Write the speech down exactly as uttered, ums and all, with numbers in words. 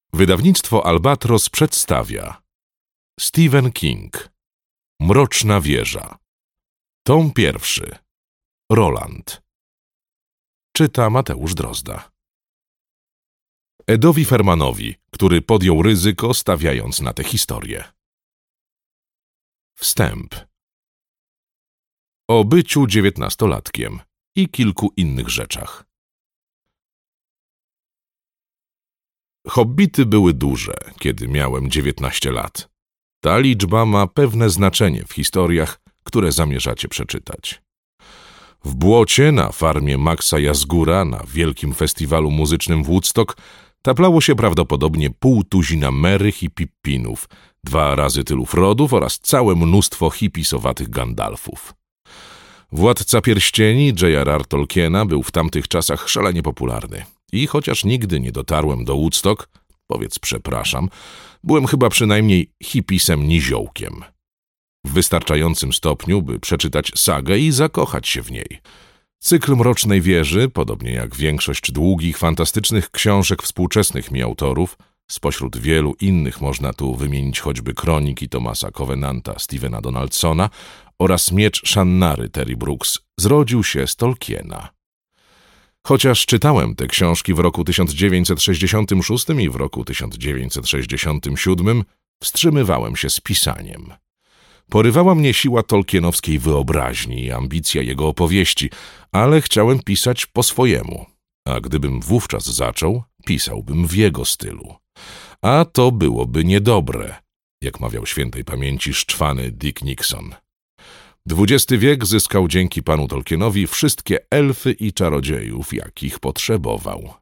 Wydawnictwo Albatros przedstawia Stephen King. Mroczna wieża. Tom pierwszy. Roland. Czyta Mateusz Drozda. Edowi Fermanowi, który podjął ryzyko, stawiając na tę historię. Wstęp. O byciu dziewiętnastolatkiem i kilku innych rzeczach. Hobbity były duże, kiedy miałem dziewiętnaście lat. Ta liczba ma pewne znaczenie w historiach, które zamierzacie przeczytać. W błocie na farmie Maxa Jazgura na wielkim festiwalu muzycznym w Woodstock taplało się prawdopodobnie pół tuzina Merrych i Pippinów, dwa razy tylu Frodów oraz całe mnóstwo hipisowatych Gandalfów. Władca Pierścieni J R R Tolkiena był w tamtych czasach szalenie popularny i chociaż nigdy nie dotarłem do Woodstock, powiedz przepraszam, byłem chyba przynajmniej hipisem niziołkiem. W wystarczającym stopniu, by przeczytać sagę i zakochać się w niej. Cykl Mrocznej Wieży, podobnie jak większość długich, fantastycznych książek współczesnych mi autorów, spośród wielu innych można tu wymienić choćby Kroniki Thomasa Covenanta Stephena Donaldsona oraz Miecz Shannary Terry Brooks, zrodził się z Tolkiena. Chociaż czytałem te książki w roku tysiąc dziewięćset sześćdziesiątym szóstym i w roku tysiąc dziewięćset sześćdziesiątym siódmym, wstrzymywałem się z pisaniem. Porywała mnie siła tolkienowskiej wyobraźni i ambicja jego opowieści, ale chciałem pisać po swojemu. A gdybym wówczas zaczął, pisałbym w jego stylu. A to byłoby niedobre, jak mawiał świętej pamięci szczwany Dick Nixon. dwudziesty wiek zyskał dzięki panu Tolkienowi wszystkie elfy i czarodziejów, jakich potrzebował.